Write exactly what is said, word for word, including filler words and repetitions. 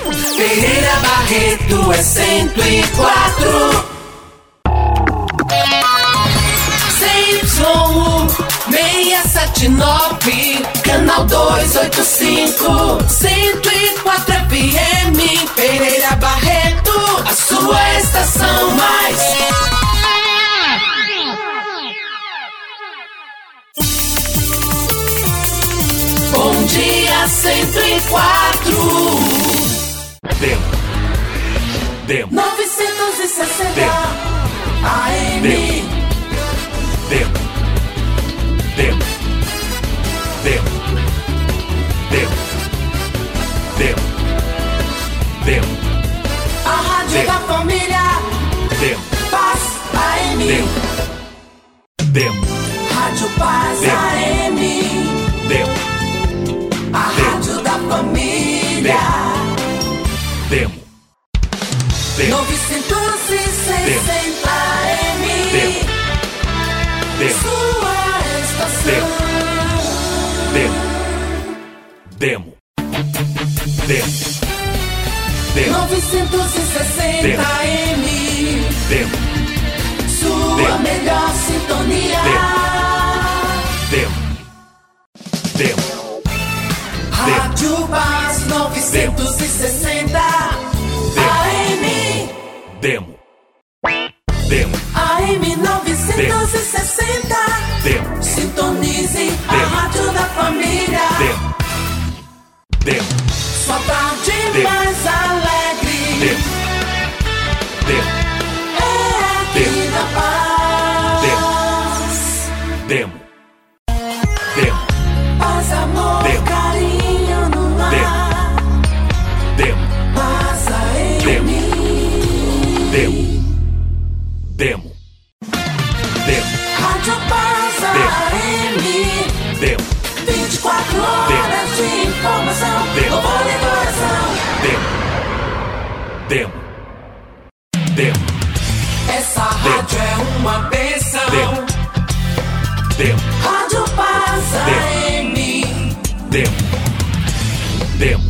Pereira Barreto é cento e quatro. C Y U seiscentos e setenta e nove, canal duzentos e oitenta e cinco, cento e quatro F M. Pereira Barreto, a sua estação mais. Bom dia, cento e quatro. Demo. Demo. novecentos e sessenta A M. Demo. Demo. Demo. Demo. Demo. Demo. A rádio Demo. da família. Demo. Paz A M. Demo. Demo. Rádio Paz Demo. A M. Demo. A Demo. rádio da família. Demo. Demo. novecentos e sessenta A M. Demo. Demo. Sua estação. Demo. Demo. Demo. Demo. novecentos e sessenta Demo. A M. Demo. Sua Demo. melhor sintonia. Demo. Demo. Rádio Paz novecentos e sessenta A M. Demo. Demo. A M novecentos e sessenta. Demo. Sintonize a Demo. rádio da família. Demo. Demo. Sua tarde Demo. mais alegre. Demo. Demo. É aqui Demo. na Paz. Demo. Demo. Paz, amor, Demo. carinho no ar. Demo. Paz A M. Demo. Demo. Demo. Rádio Paz A M. Demo. vinte e quatro horas de informação. Demo. Louvor e adoração. Demo. Demo. Demo. Essa rádio é uma bênção. Demo. Demo. Rádio Paz A M. Demo. Demo.